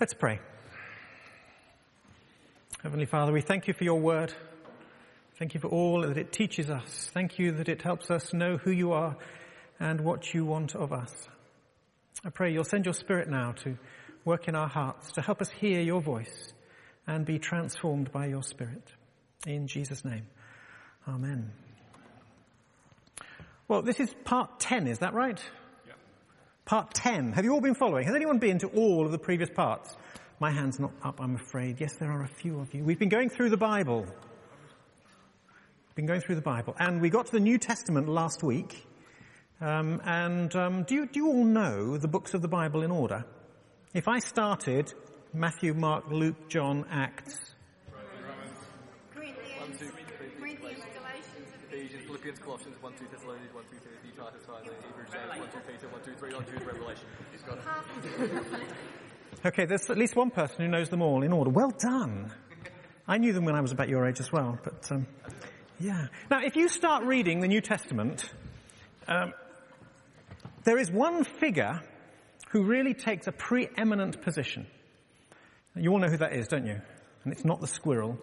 Let's pray. Heavenly Father, we thank you for your word. Thank you for all that it teaches us. Thank you that it helps us know who you are and what you want of us. I pray you'll send your Spirit now to work in our hearts, to help us hear your voice and be transformed by your Spirit. In Jesus' name, amen. Well, this is part 10, is that right? Yeah. Part 10. Have you all been following? Has anyone been to all of the previous parts? My hand's not up, I'm afraid. Yes, there are a few of you. We've been going through the Bible. And we got to the New Testament last week. Do you all know the books of the Bible in order? If I started Matthew, Mark, Luke, John, Acts. Corinthians, Galatians, Ephesians, Philippians, Colossians, 1, 2 Thessalonians, 1, 2 Timothy, Titus, Philemon, Hebrews, James, 1, 2 Peter, 1, 2, 3, 1, 2 Revelation. He's got it. Okay, there's at least one person who knows them all in order. Well done. I knew them when I was about your age as well, but yeah. Now, if you start reading the New Testament, there is one figure who really takes a preeminent position. You all know who that is, don't you? And it's not the squirrel.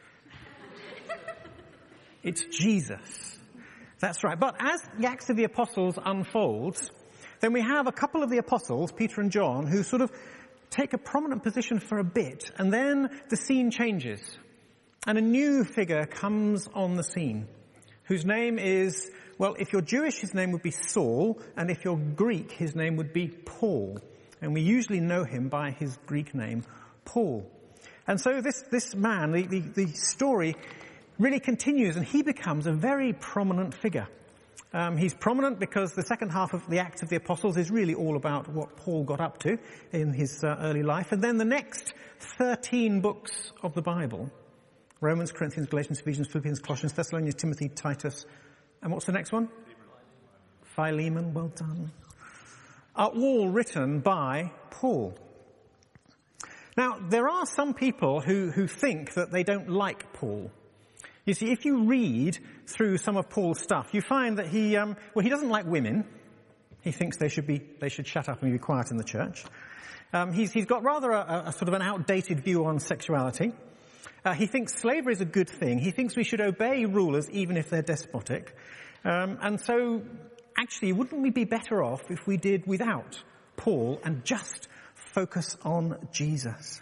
It's Jesus. That's right. But as the Acts of the Apostles unfolds, then we have a couple of the apostles, Peter and John, who sort of take a prominent position for a bit, and then the scene changes. And a new figure comes on the scene, whose name is, well, if you're Jewish, his name would be Saul, and if you're Greek, his name would be Paul. And we usually know him by his Greek name, Paul. And so this man, the story really continues, and he becomes a very prominent figure. He's prominent because the second half of the Acts of the Apostles is really all about what Paul got up to in his early life. And then the next 13 books of the Bible, Romans, Corinthians, Galatians, Ephesians, Philippians, Colossians, Thessalonians, Timothy, Titus, and what's the next one? Philemon, well done. Are all written by Paul. Now, there are some people who think that they don't like Paul. You see, if you read through some of Paul's stuff, you find that he doesn't like women. He thinks they should shut up and be quiet in the church. He's got rather a sort of an outdated view on sexuality. He thinks slavery is a good thing. He thinks we should obey rulers even if they're despotic. And so, actually, wouldn't we be better off if we did without Paul and just focus on Jesus?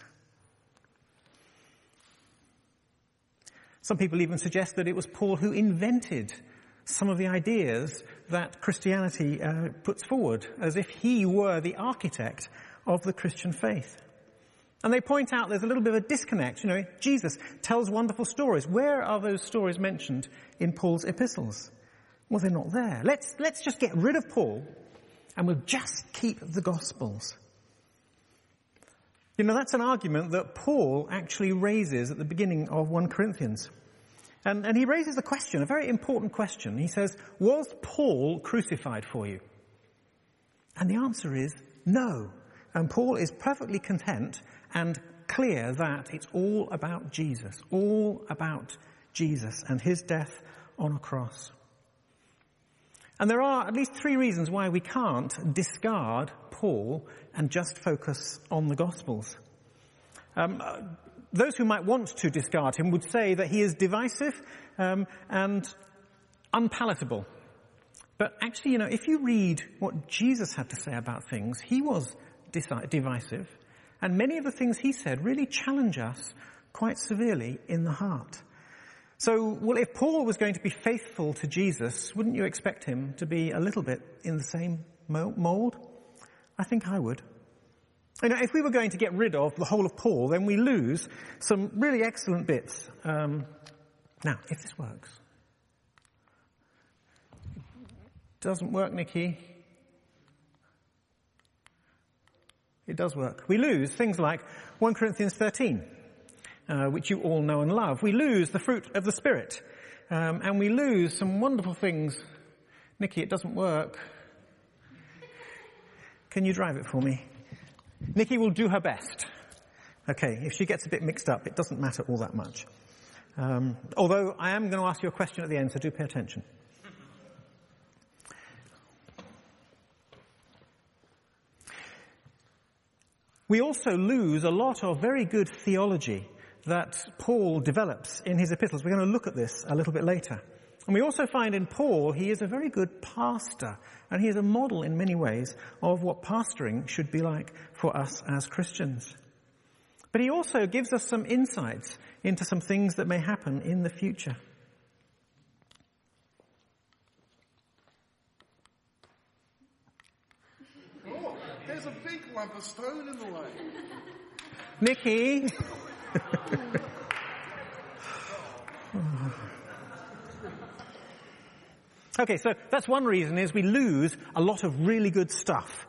Some people even suggest that it was Paul who invented some of the ideas that Christianity puts forward, as if he were the architect of the Christian faith. And they point out there's a little bit of a disconnect. You know, Jesus tells wonderful stories. Where are those stories mentioned in Paul's epistles? Well, they're not there. Let's just get rid of Paul and we'll just keep the Gospels. You know, that's an argument that Paul actually raises at the beginning of 1 Corinthians. And he raises a question, a very important question. He says, was Paul crucified for you? And the answer is no. And Paul is perfectly content and clear that it's all about Jesus and his death on a cross. And there are at least 3 reasons why we can't discard Paul and just focus on the Gospels. Those who might want to discard him would say that he is divisive and unpalatable. But actually, you know, if you read what Jesus had to say about things, he was divisive. And many of the things he said really challenge us quite severely in the heart. So, well, if Paul was going to be faithful to Jesus, wouldn't you expect him to be a little bit in the same mold? I think I would. You know, if we were going to get rid of the whole of Paul, then we lose some really excellent bits. Now, if this works. Doesn't work, Nikki. It does work. We lose things like 1 Corinthians 13, which you all know and love. We lose the fruit of the Spirit. And we lose some wonderful things. Nikki, it doesn't work. Can you drive it for me? Nikki will do her best. Okay, if she gets a bit mixed up, it doesn't matter all that much. Although I am going to ask you a question at the end, so do pay attention. We also lose a lot of very good theology that Paul develops in his epistles. We're going to look at this a little bit later. And we also find in Paul he is a very good pastor, and he is a model in many ways of what pastoring should be like for us as Christians. But he also gives us some insights into some things that may happen in the future. Oh, there's a big lump of stone in the way. Nicky! Okay, so that's one reason, is we lose a lot of really good stuff.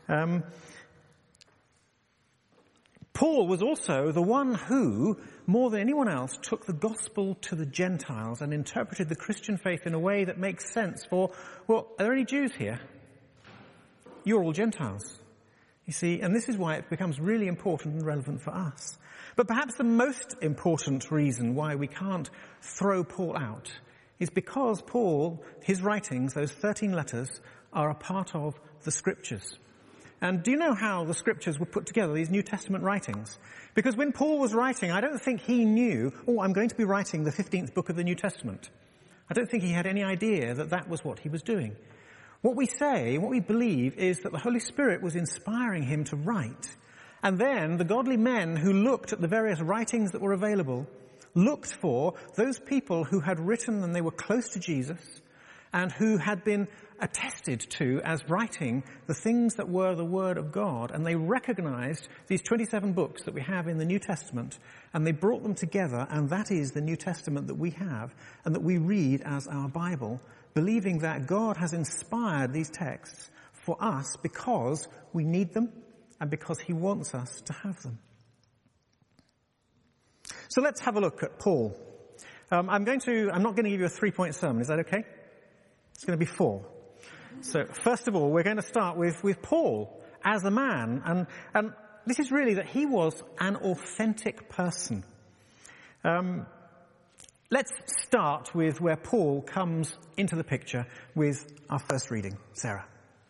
Paul was also the one who, more than anyone else, took the gospel to the Gentiles and interpreted the Christian faith in a way that makes sense for, well, are there any Jews here? You're all Gentiles. You see, and this is why it becomes really important and relevant for us. But perhaps the most important reason why we can't throw Paul out is because Paul, his writings, those 13 letters, are a part of the Scriptures. And do you know how the Scriptures were put together, these New Testament writings? Because when Paul was writing, I don't think he knew, I'm going to be writing the 15th book of the New Testament. I don't think he had any idea that that was what he was doing. What we say, what we believe, is that the Holy Spirit was inspiring him to write. And then the godly men who looked at the various writings that were available looked for those people who had written and they were close to Jesus and who had been attested to as writing the things that were the Word of God. And they recognized these 27 books that we have in the New Testament, and they brought them together, and that is the New Testament that we have and that we read as our Bible, believing that God has inspired these texts for us because we need them and because he wants us to have them. So let's have a look at Paul. I'm not going to give you a 3-point sermon. Is that okay? It's going to be 4. So first of all, we're going to start with Paul as a man. And this is really that he was an authentic person. Let's start with where Paul comes into the picture with our first reading. Sarah.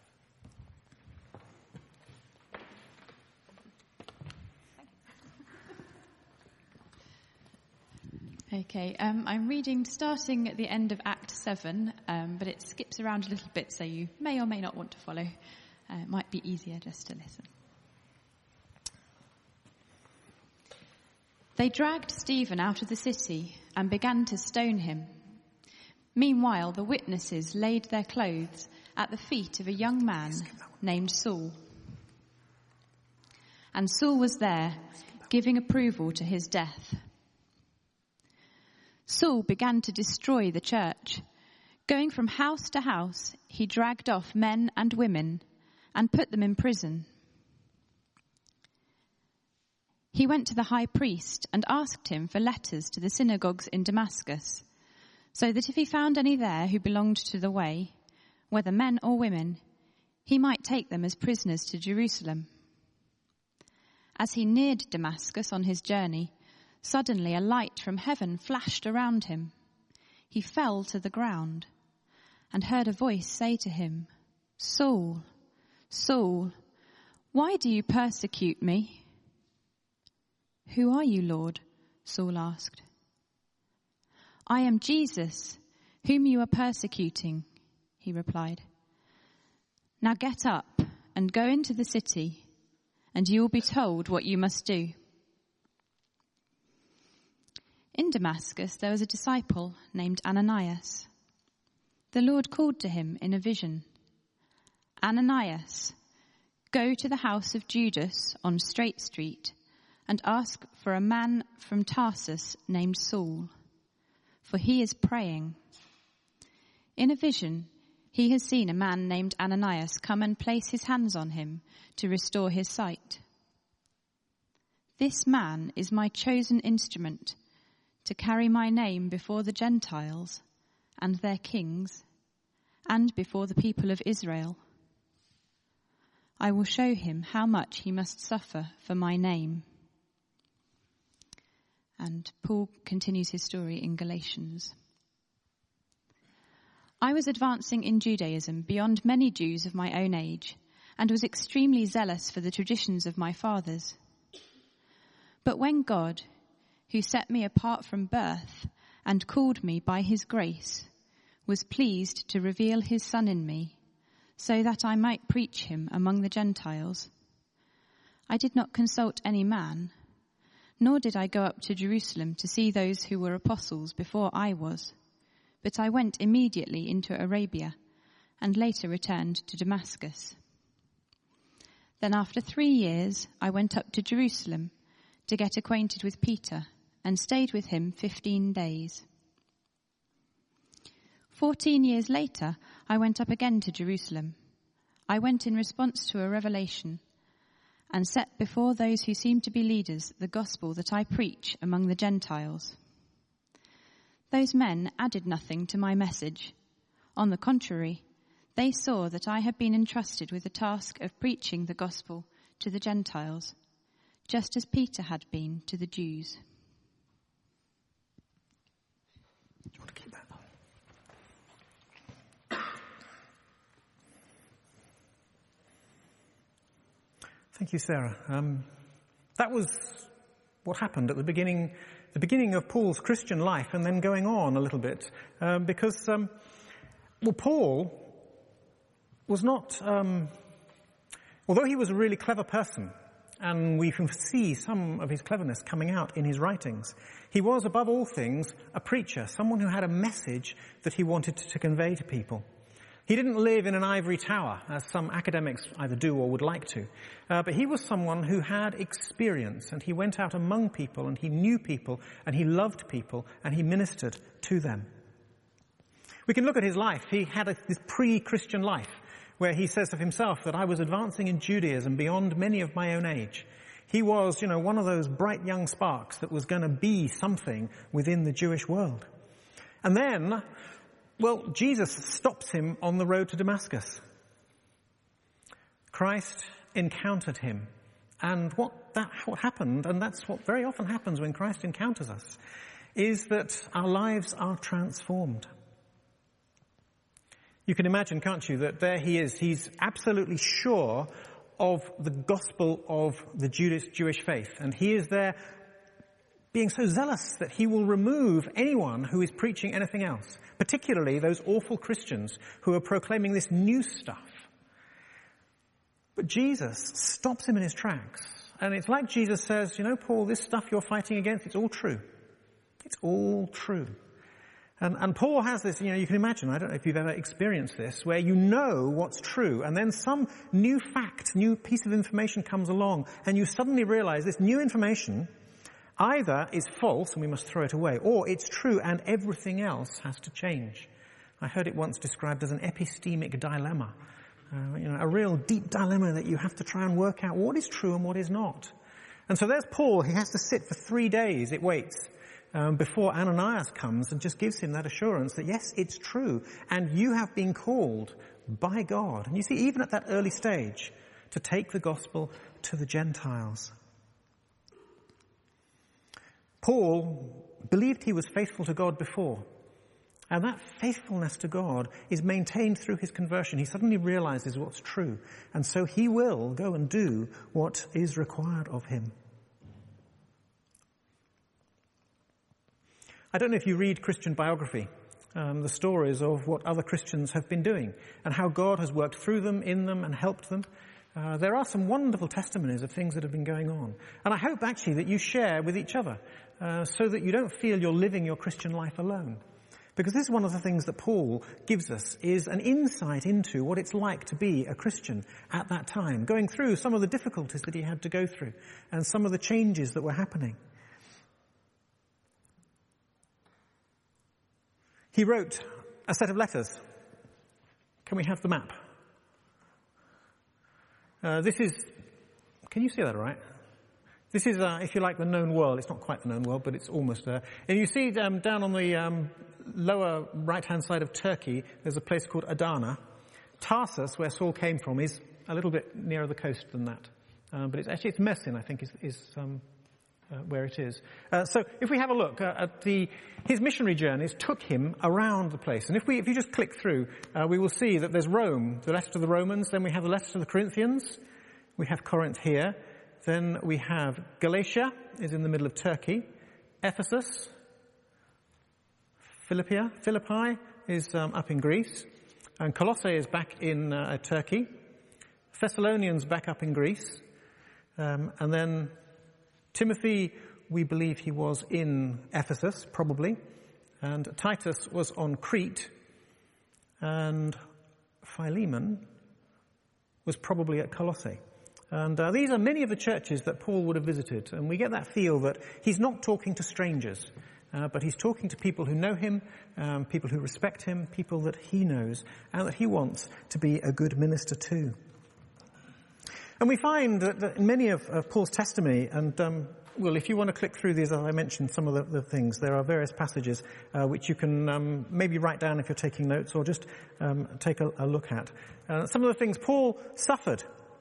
Okay, I'm reading starting at the end of Act 7, but it skips around a little bit, so you may or may not want to follow. It might be easier just to listen. They dragged Stephen out of the city and began to stone him. Meanwhile, the witnesses laid their clothes at the feet of a young man named Saul. And Saul was there, giving approval to his death. Saul began to destroy the church. Going from house to house, he dragged off men and women and put them in prison. He went to the high priest and asked him for letters to the synagogues in Damascus, so that if he found any there who belonged to the way, whether men or women, he might take them as prisoners to Jerusalem. As he neared Damascus on his journey, suddenly a light from heaven flashed around him. He fell to the ground and heard a voice say to him, "Saul, Saul, why do you persecute me?" "Who are you, Lord?" Saul asked. "I am Jesus, whom you are persecuting," he replied. "Now get up and go into the city, and you will be told what you must do." In Damascus there was a disciple named Ananias. The Lord called to him in a vision, "Ananias, go to the house of Judas on Straight Street and ask for a man from Tarsus named Saul, for he is praying. In a vision, he has seen a man named Ananias come and place his hands on him to restore his sight. This man is my chosen instrument to carry my name before the Gentiles and their kings and before the people of Israel. I will show him how much he must suffer for my name." And Paul continues his story in Galatians. "I was advancing in Judaism beyond many Jews of my own age, and was extremely zealous for the traditions of my fathers. But when God, who set me apart from birth and called me by his grace, was pleased to reveal his Son in me, so that I might preach him among the Gentiles, I did not consult any man, nor did I go up to Jerusalem to see those who were apostles before I was, but I went immediately into Arabia, and later returned to Damascus. Then after 3 years I went up to Jerusalem to get acquainted with Peter, and stayed with him 15 days. 14 years later I went up again to Jerusalem. I went in response to a revelation, and set before those who seemed to be leaders the gospel that I preach among the Gentiles. Those men added nothing to my message. On the contrary, they saw that I had been entrusted with the task of preaching the gospel to the Gentiles, just as Peter had been to the Jews. Do you want to keep that? Thank you, Sarah. That was what happened at the beginning of Paul's Christian life, and then going on a little bit, because Paul was not, although he was a really clever person, and we can see some of his cleverness coming out in his writings, he was above all things a preacher, someone who had a message that he wanted to convey to people. He didn't live in an ivory tower, as some academics either do or would like to, but he was someone who had experience, and he went out among people, and he knew people, and he loved people, and he ministered to them. We can look at his life. He had this pre-Christian life, where he says of himself that I was advancing in Judaism beyond many of my own age. He was, one of those bright young sparks that was going to be something within the Jewish world. And then, Jesus stops him on the road to Damascus. Christ encountered him. And what happened, and that's what very often happens when Christ encounters us, is that our lives are transformed. You can imagine, can't you, that there he is. He's absolutely sure of the gospel of the Jewish faith. And he is there being so zealous that he will remove anyone who is preaching anything else, particularly those awful Christians who are proclaiming this new stuff. But Jesus stops him in his tracks. And it's like Jesus says, Paul, this stuff you're fighting against, it's all true. It's all true. And Paul has this, you can imagine, I don't know if you've ever experienced this, where you know what's true, and then some new fact, new piece of information comes along, and you suddenly realize this new information either is false and we must throw it away, or it's true and everything else has to change. I heard it once described as an epistemic dilemma. A real deep dilemma that you have to try and work out what is true and what is not. And so there's Paul. He has to sit for 3 days, it waits, before Ananias comes and just gives him that assurance that yes, it's true, and you have been called by God. And you see, even at that early stage, to take the gospel to the Gentiles. Paul believed he was faithful to God before, and that faithfulness to God is maintained through his conversion. He suddenly realizes what's true, and so he will go and do what is required of him. I don't know if you read Christian biography, the stories of what other Christians have been doing and how God has worked through them, in them, and helped them. There are some wonderful testimonies of things that have been going on. And I hope actually that you share with each other so that you don't feel you're living your Christian life alone. Because this is one of the things that Paul gives us, is an insight into what it's like to be a Christian at that time, going through some of the difficulties that he had to go through and some of the changes that were happening. He wrote a set of letters. Can we have the map? This is, can you see that all right? This is, if you like, the known world. It's not quite the known world, but it's almost there. And you see down on the lower right-hand side of Turkey, there's a place called Adana. Tarsus, where Saul came from, is a little bit nearer the coast than that. But it's Mersin, I think, is where it is. So if we have a look at his missionary journeys took him around the place. And if you just click through, we will see that there's Rome, the letter to the Romans, then we have the letter to the Corinthians, we have Corinth here, then we have Galatia, is in the middle of Turkey, Ephesus, Philippi is up in Greece, and Colossae is back in Turkey, Thessalonians back up in Greece, and then Timothy, we believe he was in Ephesus, probably, and Titus was on Crete, and Philemon was probably at Colossae. And these are many of the churches that Paul would have visited, and we get that feel that he's not talking to strangers, but he's talking to people who know him, people who respect him, people that he knows, and that he wants to be a good minister to. And we find that in many of Paul's testimony, and well, if you want to click through these, as I mentioned, some of the things, there are various passages which you can maybe write down if you're taking notes, or just take a look at. Some of the things Paul suffered.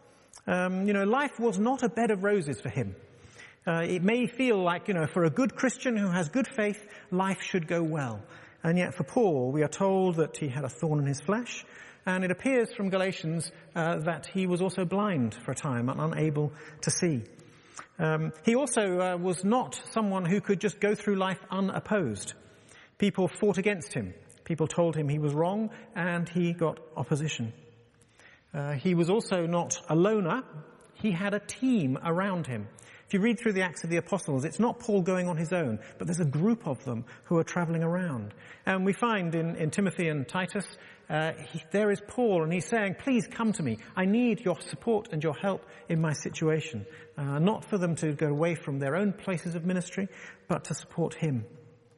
Life was not a bed of roses for him. It may feel like, for a good Christian who has good faith, life should go well. And yet for Paul, we are told that he had a thorn in his flesh. And it appears from Galatians that he was also blind for a time and unable to see. He also was not someone who could just go through life unopposed. People fought against him. People told him he was wrong, and he got opposition. He was also not a loner. He had a team around him. If you read through the Acts of the Apostles, it's not Paul going on his own, but there's a group of them who are travelling around. And we find in Timothy and Titus, there is Paul, and he's saying, please come to me. I need your support and your help in my situation. Not for them to go away from their own places of ministry, but to support him.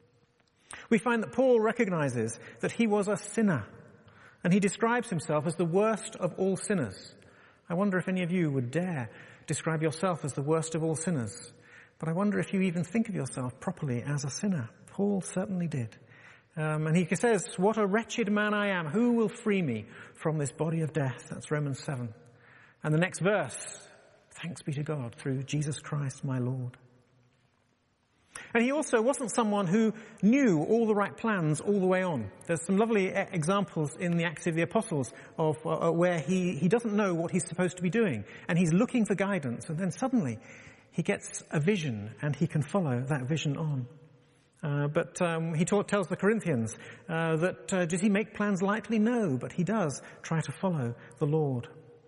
We find that Paul recognizes that he was a sinner, and he describes himself as the worst of all sinners. I wonder if any of you would dare describe yourself as the worst of all sinners. But I wonder if you even think of yourself properly as a sinner. Paul certainly did. And he says, what a wretched man I am. Who will free me from this body of death? That's Romans 7. And the next verse, thanks be to God through Jesus Christ my Lord. And he also wasn't someone who knew all the right plans all the way on. There's some lovely examples in the Acts of the Apostles of where he doesn't know what he's supposed to be doing, and he's looking for guidance, and then suddenly he gets a vision and he can follow that vision on. But he tells the Corinthians that does he make plans lightly? No, but he does try to follow the Lord.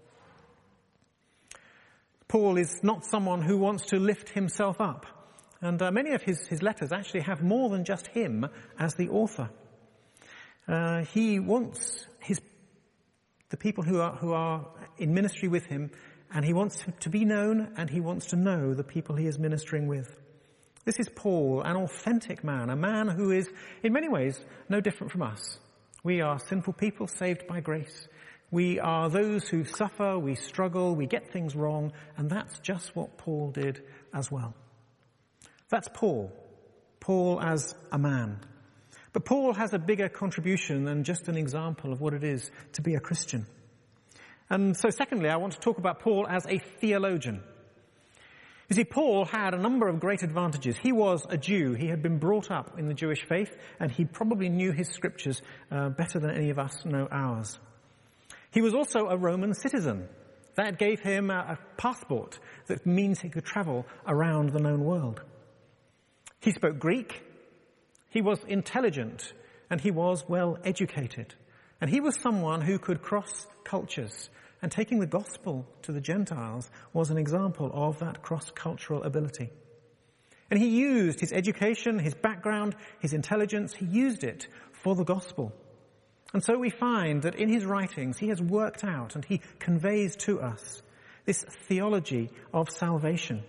Paul is not someone who wants to lift himself up. And many of his letters actually have more than just him as the author. He wants the people who are in ministry with him, and he wants to be known, and he wants to know the people he is ministering with. This is Paul, an authentic man, a man who is, in many ways, no different from us. We are sinful people saved by grace. We are those who suffer, we struggle, we get things wrong, and that's just what Paul did as well. That's Paul as a man. But Paul has a bigger contribution than just an example of what it is to be a Christian. And so secondly, I want to talk about Paul as a theologian. You see, Paul had a number of great advantages. He was a Jew. He had been brought up in the Jewish faith, and he probably knew his scriptures better than any of us know ours. He was also a Roman citizen. That gave him a passport that means he could travel around the known world. He spoke Greek, he was intelligent, and he was well educated. And he was someone who could cross cultures, and taking the gospel to the Gentiles was an example of that cross-cultural ability. And he used his education, his background, his intelligence, he used it for the gospel. And so we find that in his writings he has worked out and he conveys to us this theology of salvation.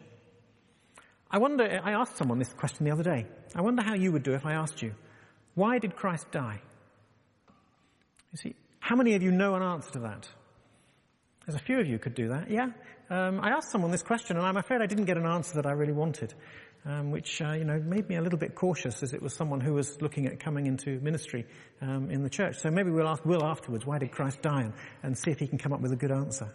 I asked someone this question the other day. I wonder how you would do if I asked you, why did Christ die? You see, how many of you know an answer to that? There's a few of you could do that, yeah? I asked someone this question, and I'm afraid I didn't get an answer that I really wanted, which made me a little bit cautious, as it was someone who was looking at coming into ministry in the church. So maybe we'll ask Will afterwards, why did Christ die, and see if he can come up with a good answer.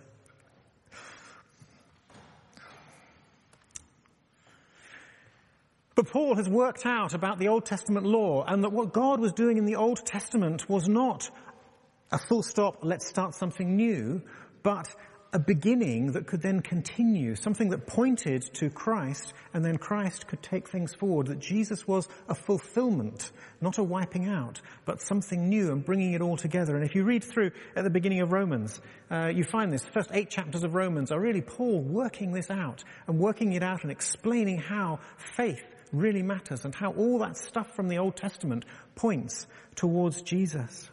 But Paul has worked out about the Old Testament law, and that what God was doing in the Old Testament was not a full stop, let's start something new, but a beginning that could then continue, something that pointed to Christ, and then Christ could take things forward, that Jesus was a fulfillment, not a wiping out, but something new and bringing it all together. And if you read through at the beginning of Romans, you find this. The first 8 chapters of Romans are really Paul working this out and explaining how faith really matters and how all that stuff from the Old Testament points towards Jesus.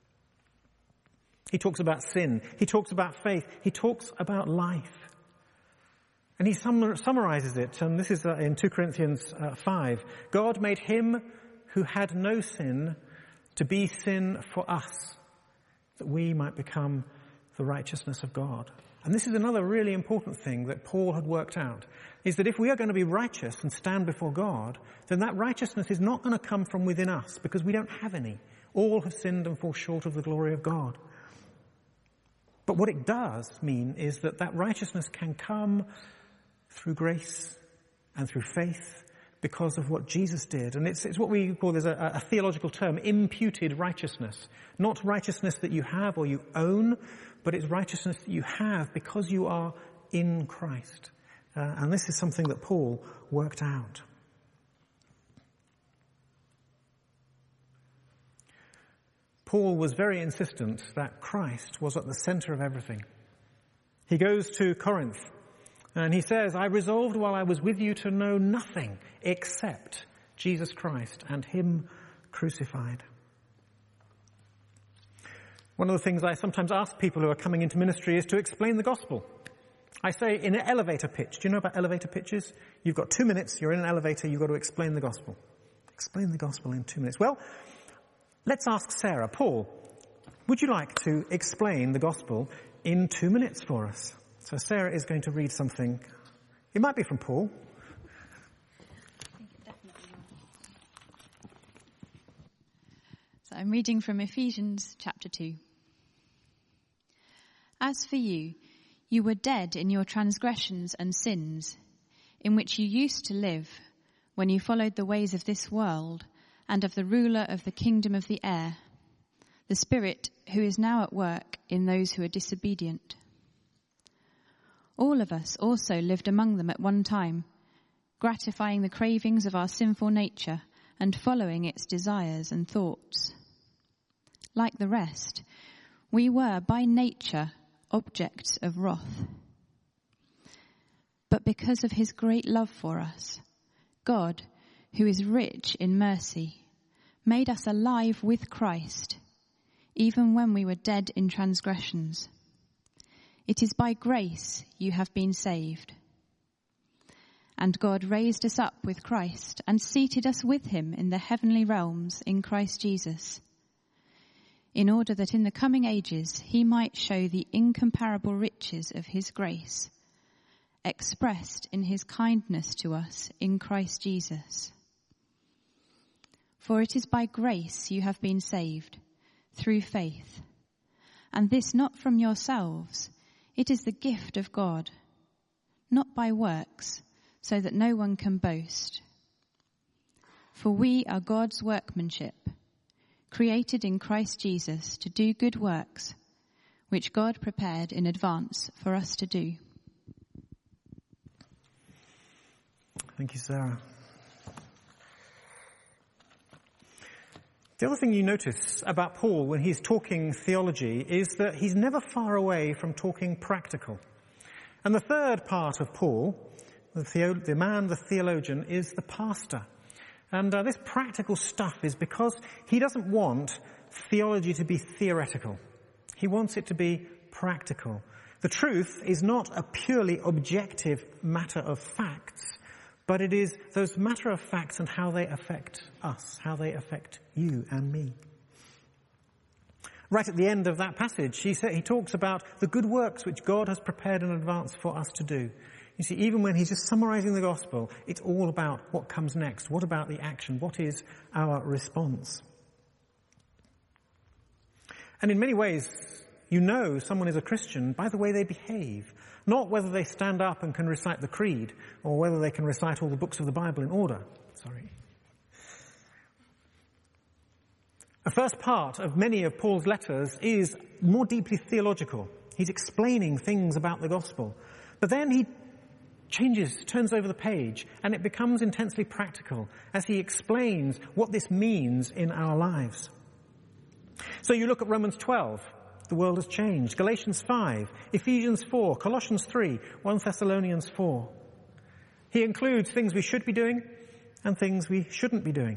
He talks about sin. He talks about faith. He talks about life. And he summarizes it, and this is in 2 Corinthians 5. God made him who had no sin to be sin for us, that we might become the righteousness of God. And this is another really important thing that Paul had worked out, is that if we are going to be righteous and stand before God, then that righteousness is not going to come from within us, because we don't have any. All have sinned and fall short of the glory of God. But what it does mean is that righteousness can come through grace and through faith because of what Jesus did. And it's what we call, there's a theological term, imputed righteousness. Not righteousness that you have or you own, but it's righteousness that you have because you are in Christ. And this is something that Paul worked out. Paul was very insistent that Christ was at the center of everything. He goes to Corinth and he says, I resolved while I was with you to know nothing except Jesus Christ and him crucified. One of the things I sometimes ask people who are coming into ministry is to explain the gospel. I say in an elevator pitch. Do you know about elevator pitches? You've got 2 minutes, you're in an elevator, you've got to explain the gospel. Explain the gospel in 2 minutes. Well, let's ask Sarah. Paul, would you like to explain the gospel in 2 minutes for us? So Sarah is going to read something. It might be from Paul. So I'm reading from Ephesians chapter 2. As for you, you were dead in your transgressions and sins, in which you used to live when you followed the ways of this world and of the ruler of the kingdom of the air, the Spirit who is now at work in those who are disobedient. All of us also lived among them at one time, gratifying the cravings of our sinful nature and following its desires and thoughts. Like the rest, we were by nature objects of wrath. But because of his great love for us, God, who is rich in mercy, made us alive with Christ, even when we were dead in transgressions. It is by grace you have been saved. And God raised us up with Christ and seated us with him in the heavenly realms in Christ Jesus, in order that in the coming ages he might show the incomparable riches of his grace, expressed in his kindness to us in Christ Jesus. For it is by grace you have been saved, through faith. And this not from yourselves, it is the gift of God, not by works, so that no one can boast. For we are God's workmanship, created in Christ Jesus to do good works, which God prepared in advance for us to do. Thank you, Sarah. The other thing you notice about Paul when he's talking theology is that he's never far away from talking practical. And the third part of Paul, the theologian, is the pastor. And this practical stuff is because he doesn't want theology to be theoretical. He wants it to be practical. The truth is not a purely objective matter of facts, but it is those matter of facts and how they affect us, how they affect you and me. Right at the end of that passage, he talks about the good works which God has prepared in advance for us to do. You see, even when he's just summarizing the gospel, it's all about what comes next. What about the action? What is our response? And in many ways, you know someone is a Christian by the way they behave, Not whether they stand up and can recite the creed, or whether they can recite all the books of the Bible in order. The first part of many of Paul's letters is more deeply theological. He's explaining things about the gospel. But then he turns over the page, and it becomes intensely practical as he explains what this means in our lives. So you look at Romans 12, the world has changed. Galatians 5, Ephesians 4, Colossians 3, 1 Thessalonians 4. He includes things we should be doing and things we shouldn't be doing.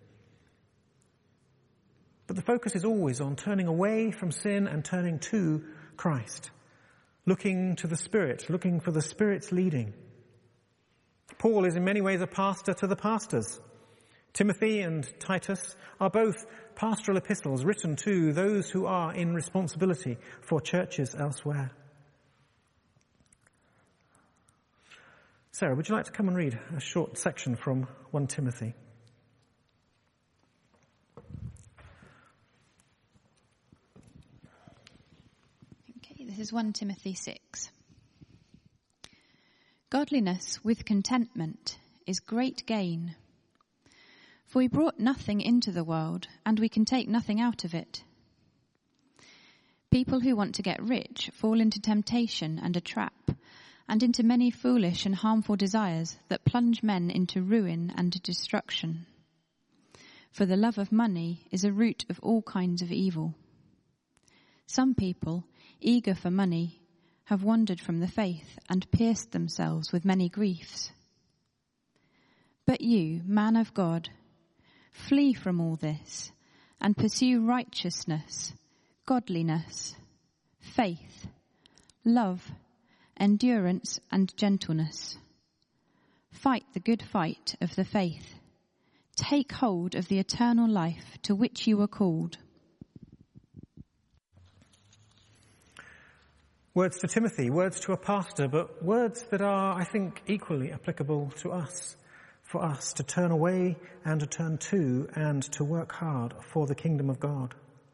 But the focus is always on turning away from sin and turning to Christ. Looking to the Spirit, looking for the Spirit's leading. Paul is in many ways a pastor to the pastors. Timothy and Titus are both pastoral epistles written to those who are in responsibility for churches elsewhere. Sarah, would you like to come and read a short section from 1 Timothy? This is 1 Timothy 6. Godliness with contentment is great gain. For we brought nothing into the world, and we can take nothing out of it. People who want to get rich fall into temptation and a trap, and into many foolish and harmful desires that plunge men into ruin and destruction. For the love of money is a root of all kinds of evil. Some people, eager for money, have wandered from the faith and pierced themselves with many griefs. But you, man of God, flee from all this and pursue righteousness, godliness, faith, love, endurance, and gentleness. Fight the good fight of the faith. Take hold of the eternal life to which you were called. Words to Timothy, words to a pastor, but words that are, I think, equally applicable to us, for us to turn away and to turn to and to work hard for the kingdom of God.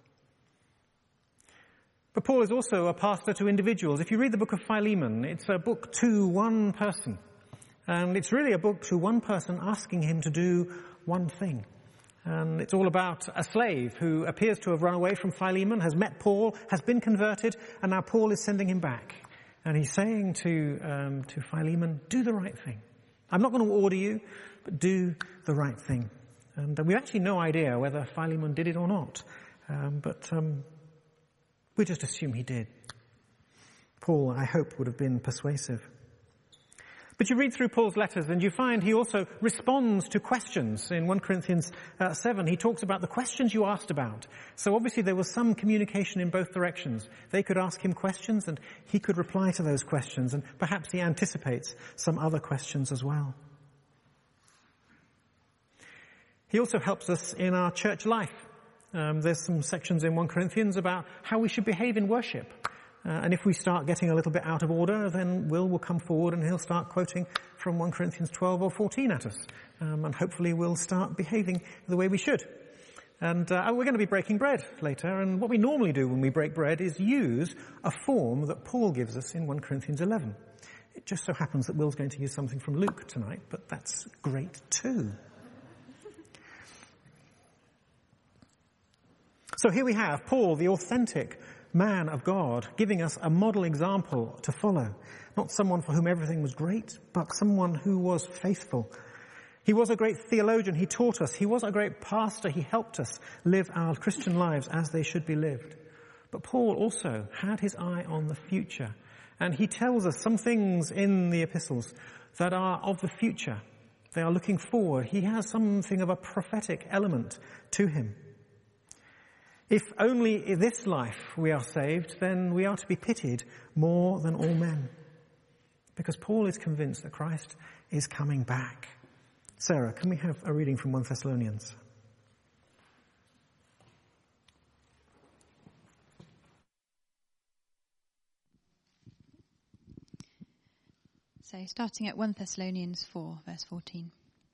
But Paul is also a pastor to individuals. If you read the book of Philemon, it's a book to one person. And it's really a book to one person asking him to do one thing. And it's all about a slave who appears to have run away from Philemon, has met Paul, has been converted, and now Paul is sending him back. And he's saying to Philemon, do the right thing. I'm not going to order you, but do the right thing. And we have actually no idea whether Philemon did it or not. But we just assume he did. Paul, I hope, would have been persuasive. But you read through Paul's letters and you find he also responds to questions. In 1 Corinthians 7, he talks about the questions you asked about. So obviously there was some communication in both directions. They could ask him questions and he could reply to those questions, and perhaps he anticipates some other questions as well. He also helps us in our church life. There's some sections in 1 Corinthians about how we should behave in worship. And if we start getting a little bit out of order, then Will come forward and he'll start quoting from 1 Corinthians 12 or 14 at us. And hopefully we'll start behaving the way we should. And we're going to be breaking bread later. And what we normally do when we break bread is use a form that Paul gives us in 1 Corinthians 11. It just so happens that Will's going to use something from Luke tonight, but that's great too. So here we have Paul, the authentic man of God, giving us a model example to follow. Not someone for whom everything was great, but someone who was faithful. He was a great theologian. He taught us. He was a great pastor. He helped us live our Christian lives as they should be lived. But Paul also had his eye on the future. And he tells us some things in the epistles that are of the future. They are looking forward. He has something of a prophetic element to him. If only in this life we are saved, then we are to be pitied more than all men. Because Paul is convinced that Christ is coming back. Sarah, can we have a reading from 1 Thessalonians? So starting at 1 Thessalonians 4, verse 14.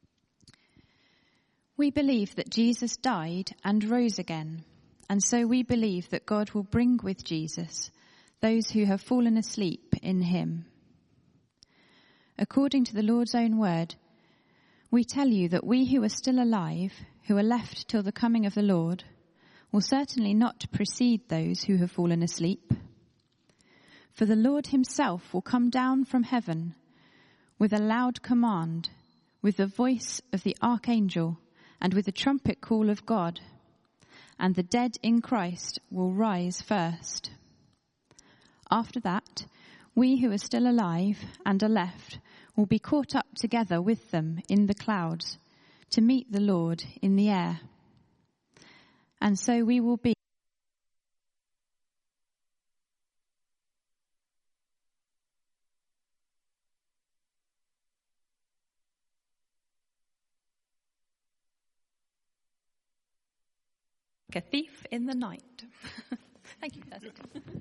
We believe that Jesus died and rose again. And so we believe that God will bring with Jesus those who have fallen asleep in him. According to the Lord's own word, we tell you that we who are still alive, who are left till the coming of the Lord, will certainly not precede those who have fallen asleep. For the Lord himself will come down from heaven with a loud command, with the voice of the archangel, and with the trumpet call of God, and the dead in Christ will rise first. After that, we who are still alive and are left will be caught up together with them in the clouds to meet the Lord in the air. And so we will be like a thief in the night. Thank you, that's it.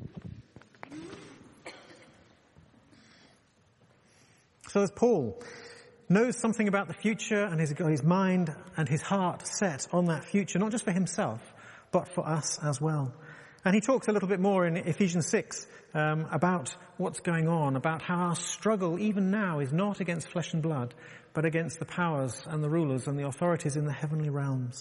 So as Paul knows something about the future and has got his mind and his heart set on that future, not just for himself, but for us as well. And he talks a little bit more in Ephesians 6 about what's going on, about how our struggle even now is not against flesh and blood, but against the powers and the rulers and the authorities in the heavenly realms.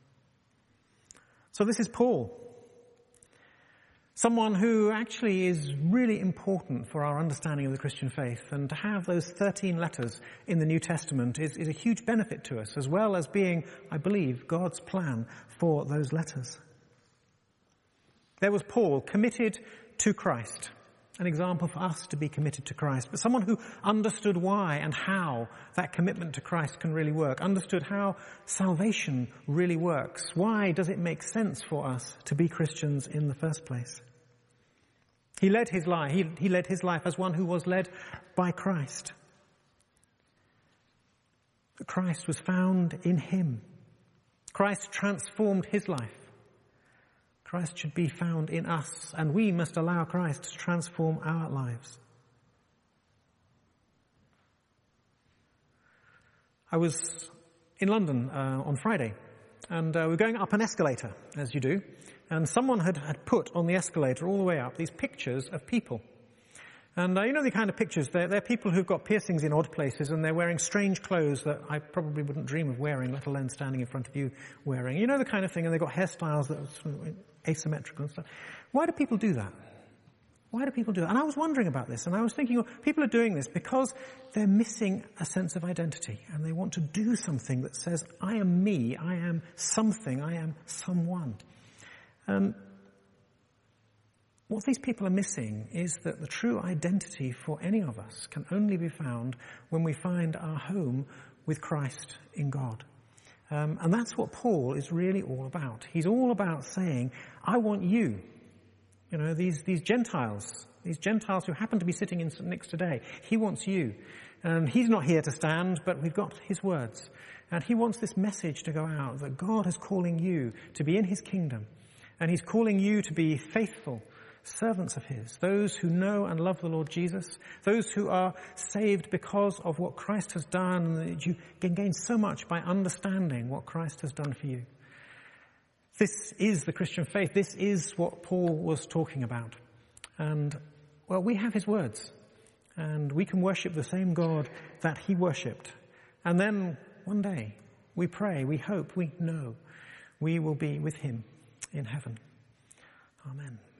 So this is Paul, someone who actually is really important for our understanding of the Christian faith. And to have those 13 letters in the New Testament is a huge benefit to us, as well as being, I believe, God's plan for those letters. There was Paul, committed to Christ, an example for us to be committed to Christ, but someone who understood why and how that commitment to Christ can really work, understood how salvation really works. Why does it make sense for us to be Christians in the first place? He led his life. He led his life as one who was led by Christ. Christ was found in him. Christ transformed his life. Christ should be found in us, and we must allow Christ to transform our lives. I was in London on Friday, and we were going up an escalator, as you do, and someone had put on the escalator all the way up these pictures of people. And you know the kind of pictures, they're people who've got piercings in odd places, and they're wearing strange clothes that I probably wouldn't dream of wearing, let alone standing in front of you wearing. You know the kind of thing, and they've got hairstyles that are sort of asymmetrical and stuff. Why do people do that? Why do people do that? And I was wondering about this, and I was thinking, well, people are doing this because they're missing a sense of identity, and they want to do something that says, I am me, I am something, I am someone. What these people are missing is that the true identity for any of us can only be found when we find our home with Christ in God. And that's what Paul is really all about. He's all about saying, I want you. You know, these Gentiles who happen to be sitting in St. Nick's today, he wants you. And he's not here to stand, but we've got his words. And he wants this message to go out that God is calling you to be in his kingdom. And he's calling you to be faithful servants of his, those who know and love the Lord Jesus, those who are saved because of what Christ has done, and that you can gain so much by understanding what Christ has done for you. This is the Christian faith. This is what Paul was talking about. And, well, we have his words, and we can worship the same God that he worshipped. And then one day, we pray, we hope, we know we will be with him in heaven. Amen.